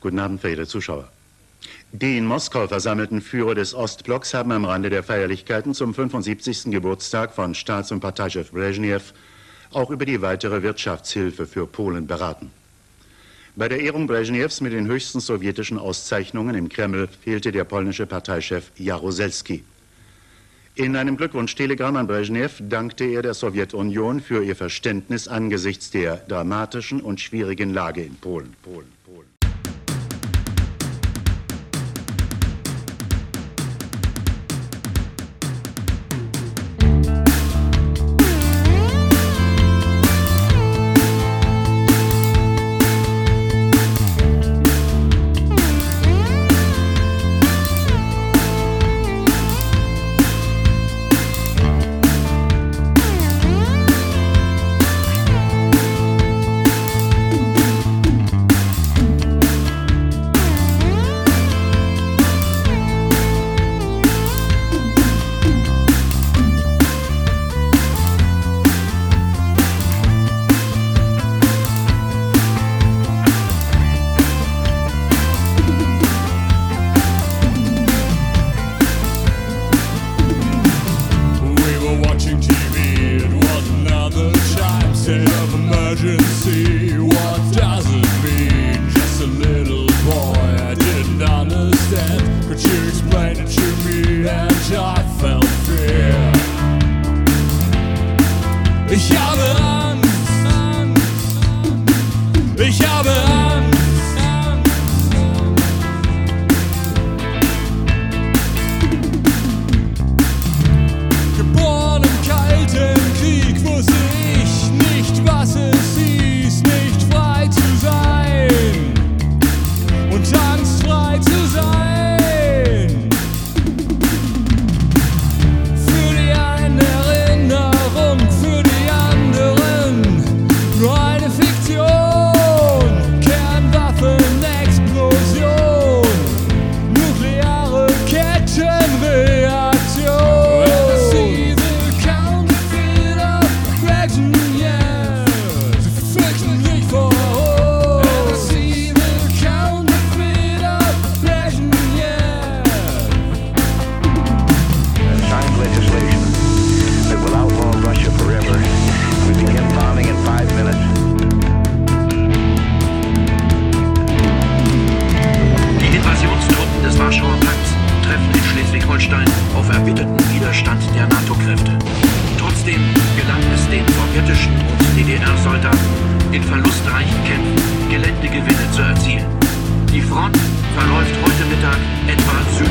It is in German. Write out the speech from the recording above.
Guten Abend, verehrte Zuschauer. Die in Moskau versammelten Führer des Ostblocks haben am Rande der Feierlichkeiten zum 75. Geburtstag von Staats- und Parteichef Brezhnev auch über die weitere Wirtschaftshilfe für Polen beraten. Bei der Ehrung Brezhnevs mit den höchsten sowjetischen Auszeichnungen im Kreml fehlte der polnische Parteichef Jaruzelski. In einem Glückwunschtelegramm an Brezhnev dankte er der Sowjetunion für ihr Verständnis angesichts der dramatischen und schwierigen Lage in Polen. Auf erbitterten Widerstand der NATO-Kräfte. Trotzdem gelang es den sowjetischen und DDR-Soldaten, in verlustreichen Kämpfen Geländegewinne zu erzielen. Die Front verläuft heute Mittag etwa